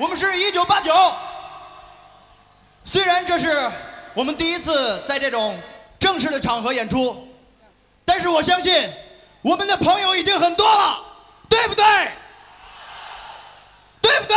我们是1989。虽然这是我们第一次在这种正式的场合演出，但是我相信我们的朋友已经很多了，对不对？对不对？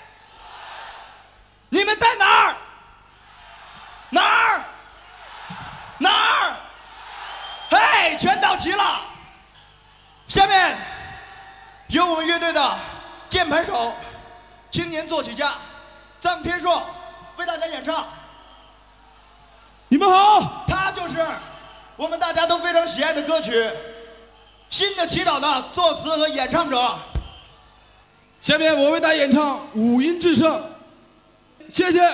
你们在哪儿？哪儿？哪儿？嘿，全到齐了。下面由我们乐队的键盘手、青年作曲家臧天朔为大家演唱。 你们好， 他就是我们大家都非常喜爱的歌曲《新的祈祷》的作词和演唱者。 下面我为大家演唱《五音制胜》，谢谢。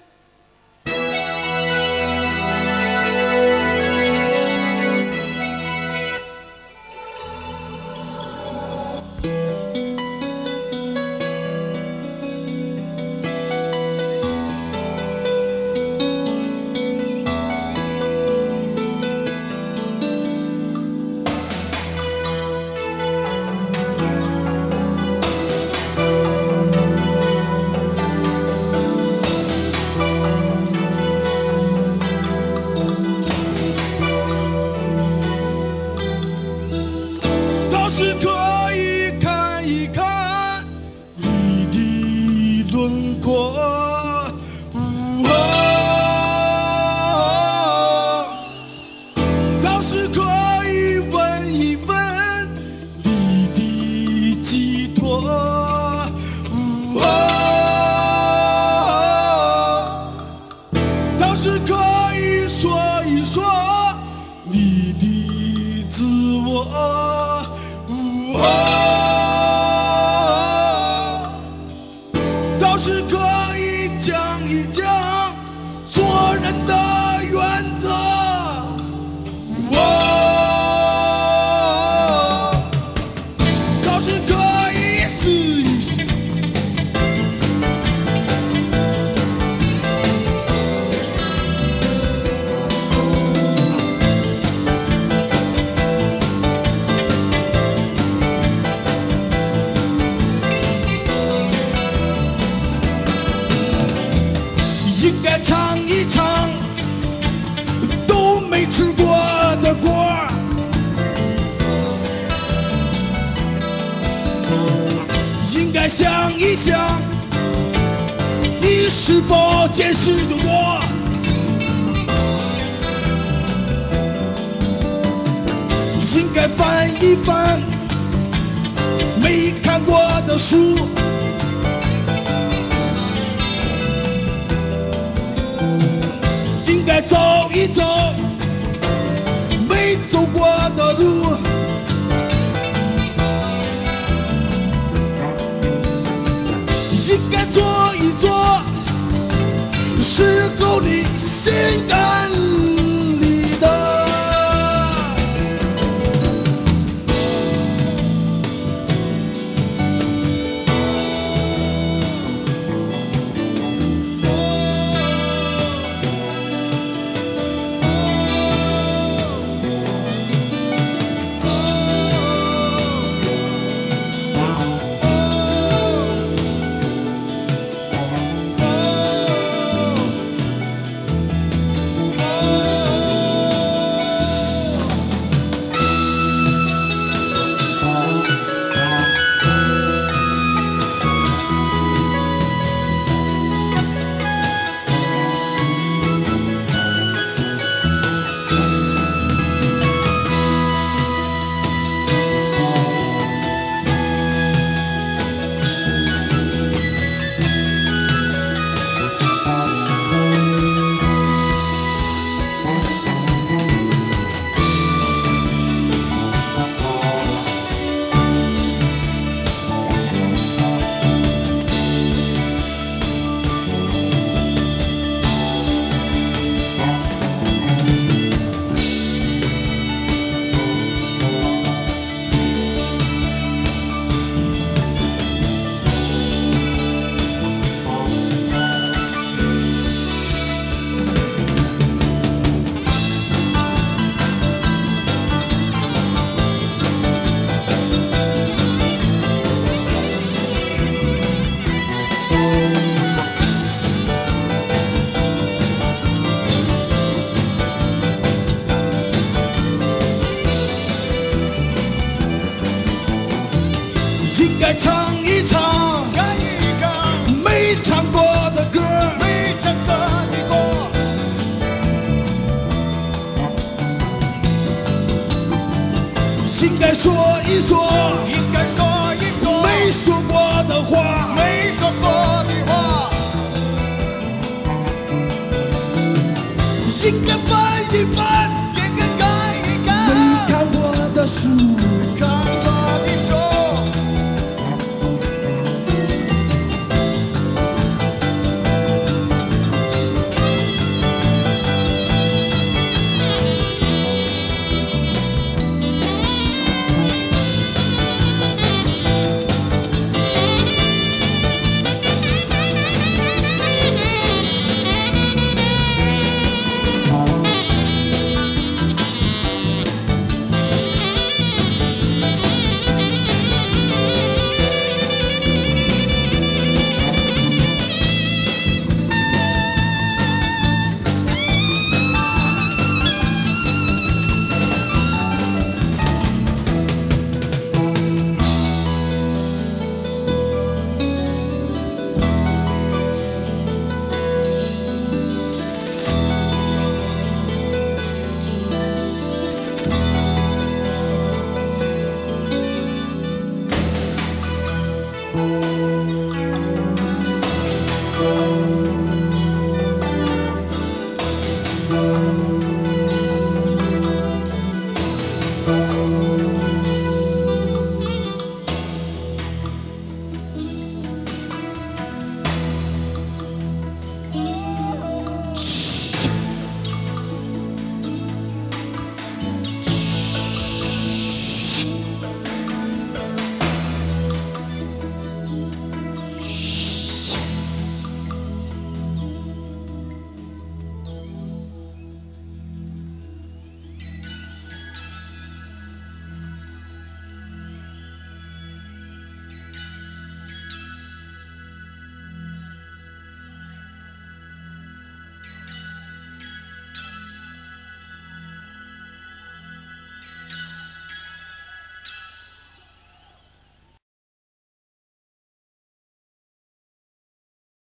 唱一唱都没吃过的锅，应该想一想，你是否见识就多？应该翻一翻没看过的书。应该走一走没走过的路，应该做一做适合你心肝里的。 应该唱一唱看一看没唱过的歌， 没唱过的歌， 应该说一说应该说一说没说过的话， 没说过